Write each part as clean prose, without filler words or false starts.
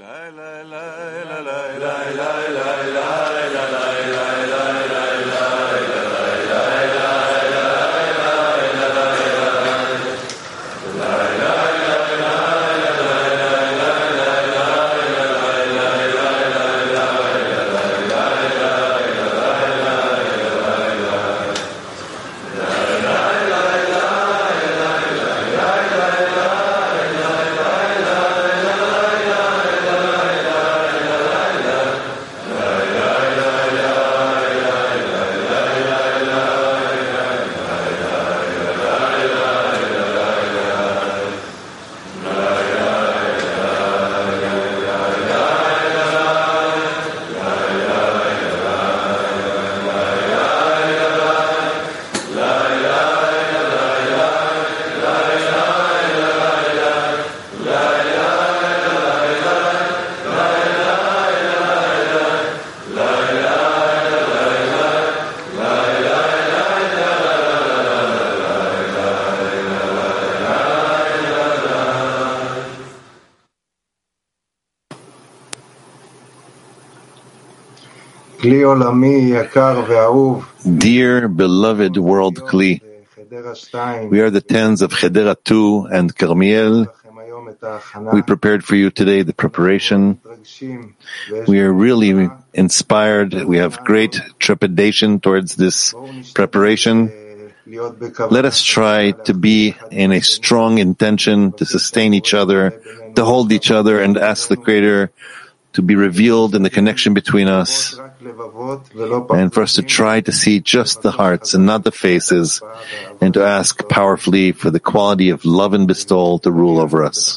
Dear beloved world Kli, we are the tens of Chedera 2 and Carmiel. We prepared for you today the preparation. We are really inspired. We have great trepidation towards this preparation. Let us try to be in a strong intention to sustain each other, to hold each other, and ask the Creator to be revealed in the connection between us, and for us to try to see just the hearts and not the faces, and to ask powerfully for the quality of love and bestowal to rule over us.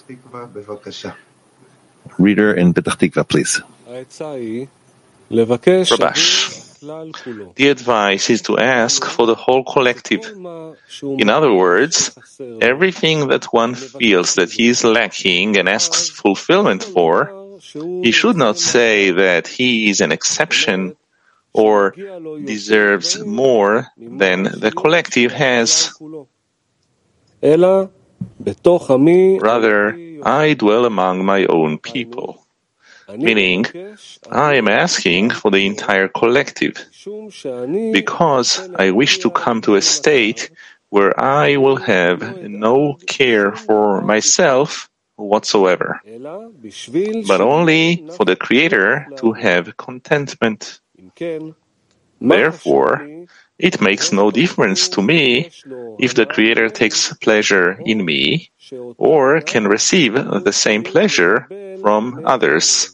Reader in Petach Tikva, please. Rabash, the advice is to ask for the whole collective. In other words, everything that one feels that he is lacking and asks fulfillment for, he should not say that he is an exception or deserves more than the collective has. Rather, I dwell among my own people, meaning I am asking for the entire collective, because I wish to come to a state where I will have no care for myself whatsoever, but only for the Creator to have contentment. Therefore, it makes no difference to me if the Creator takes pleasure in me or can receive the same pleasure from others.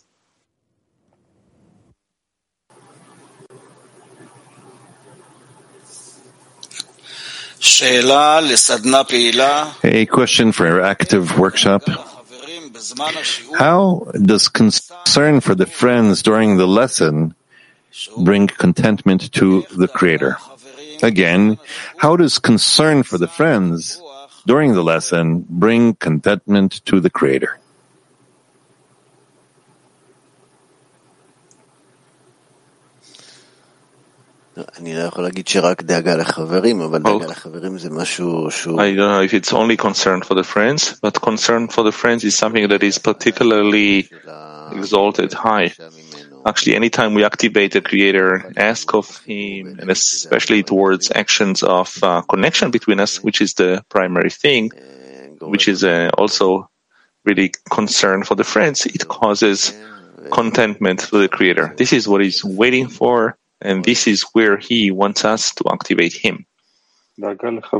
A question for our active workshop. How does concern for the friends during the lesson bring contentment to the Creator? Again, how does concern for the friends during the lesson bring contentment to the Creator? I don't know if it's only concern for the friends, but concern for the friends is something that is particularly exalted high. Actually, anytime we activate the Creator, ask of Him, and especially towards actions of connection between us, which is the primary thing, which is also really concern for the friends, it causes contentment to the Creator. This is what He's waiting for, and this is where He wants us to activate Him. The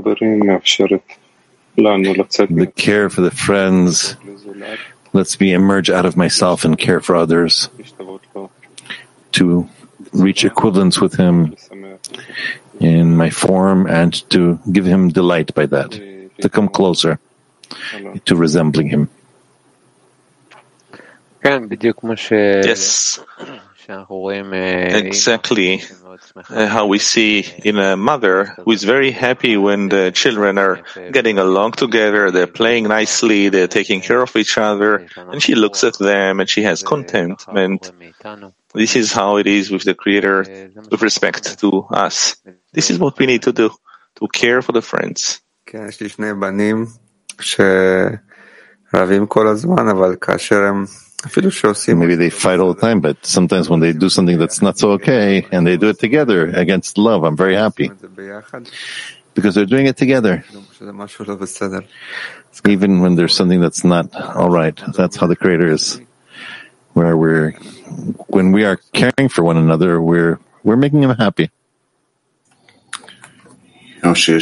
care for the friends lets me emerge out of myself and care for others, to reach equivalence with Him in my form and to give Him delight by that, to come closer to resembling Him. Yes, exactly how we see in a mother who is very happy when the children are getting along together, they're playing nicely, they're taking care of each other, and she looks at them and she has contentment. This is how it is with the Creator with respect to us. This is what we need to do, to care for the friends. Maybe they fight all the time, but sometimes when they do something that's not so okay, and they do it together against love, I'm very happy. Because they're doing it together. Even when there's something that's not all right. That's how the Creator is. When we are caring for one another, we're making Him happy. When there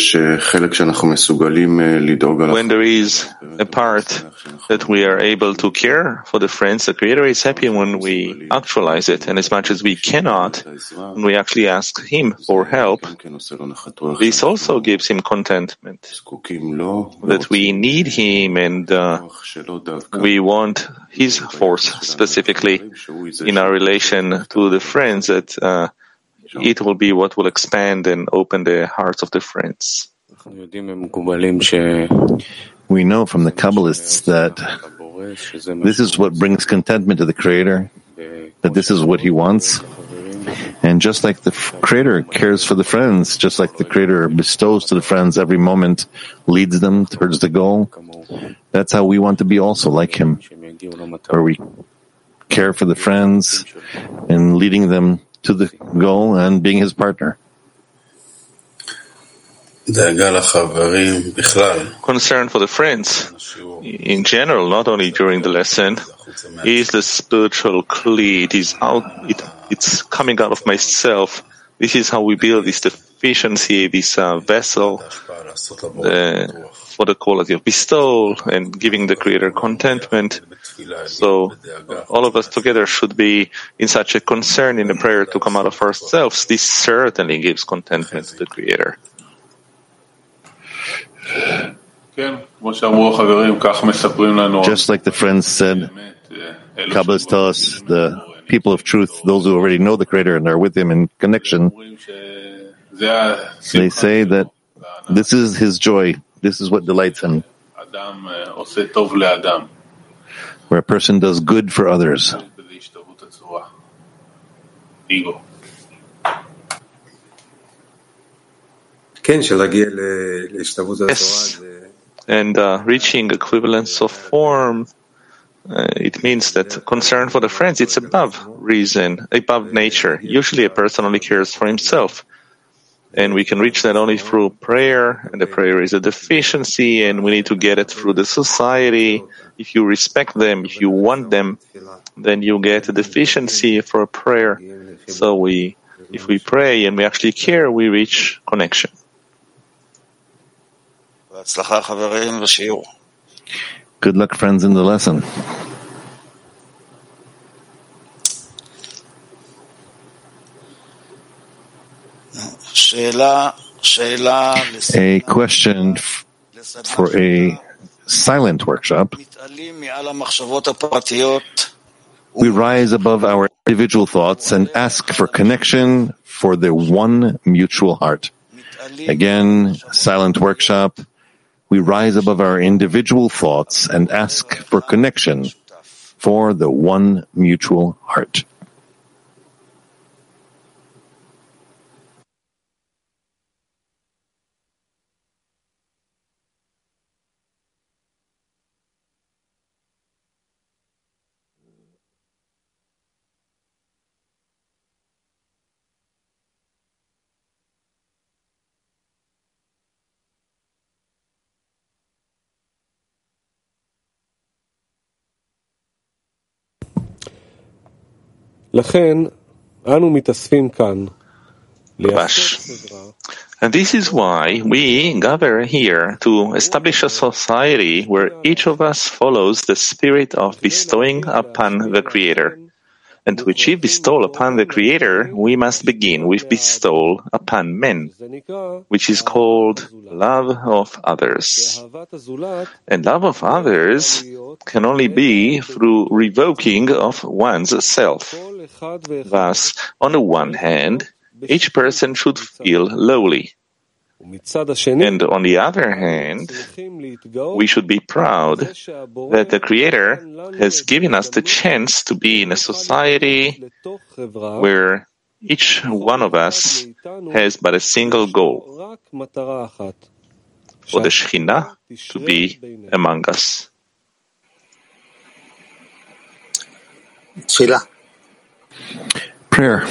is a part that we are able to care for the friends, the Creator is happy when we actualize it. And as much as we cannot, when we actually ask Him for help, this also gives Him contentment. That we need Him and we want His force specifically in our relation to the friends, that it will be what will expand and open the hearts of the friends. We know from the Kabbalists that this is what brings contentment to the Creator, that this is what He wants. And just like the Creator cares for the friends, just like the Creator bestows to the friends every moment, leads them towards the goal, that's how we want to be also like Him, where we care for the friends and leading them to the goal and being His partner. Concern for the friends, in general, not only during the lesson, is the spiritual kli. It's coming out of myself. This is how we build this deficiency, this vessel for the quality of bestowal and giving the Creator contentment. So all of us together should be in such a concern in the prayer to come out of ourselves. This certainly gives contentment to the Creator. Just like the friends said, Kabbalists tell us, the people of truth, those who already know the Creator and are with Him in connection, they say that this is His joy, this is what delights Him. Where a person does good for others. Yes, and reaching equivalence of form, it means that concern for the friends, it's above reason, above nature. Usually a person only cares for himself. And we can reach that only through prayer, and the prayer is a deficiency, and we need to get it through the society. If you respect them, if you want them, then you get a deficiency for a prayer. So if we pray and we actually care, we reach connection. Good luck, friends, in the lesson. A question for a silent workshop. We rise above our individual thoughts and ask for connection for the one mutual heart. Again, silent workshop. We rise above our individual thoughts and ask for connection for the one mutual heart. And this is why we gather here to establish a society where each of us follows the spirit of bestowing upon the Creator. And to achieve bestowal upon the Creator, we must begin with bestowal upon men, which is called love of others. And love of others can only be through revoking of one's self. Thus, on the one hand, each person should feel lowly. And on the other hand, we should be proud that the Creator has given us the chance to be in a society where each one of us has but a single goal, for the Shekhinah to be among us. Prayer.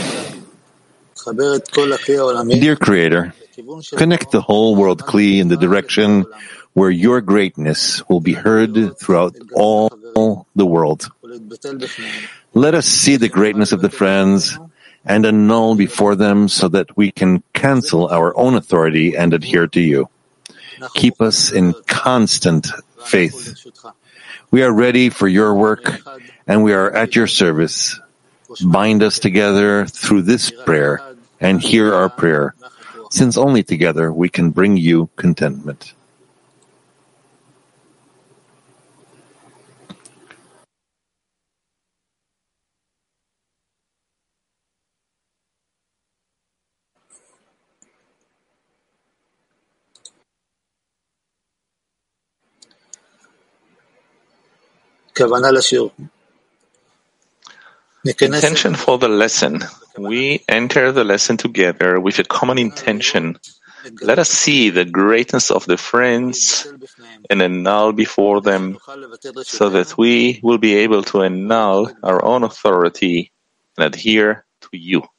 Dear Creator, connect the whole world Kli in the direction where your greatness will be heard throughout all the world. Let us see the greatness of the friends and annul before them so that we can cancel our own authority and adhere to you. Keep us in constant faith. We are ready for your work and we are at your service. Bind us together through this prayer and hear our prayer, since only together we can bring you contentment. Intention for the lesson. We enter the lesson together with a common intention. Let us see the greatness of the friends and annul before them, so that we will be able to annul our own authority and adhere to you.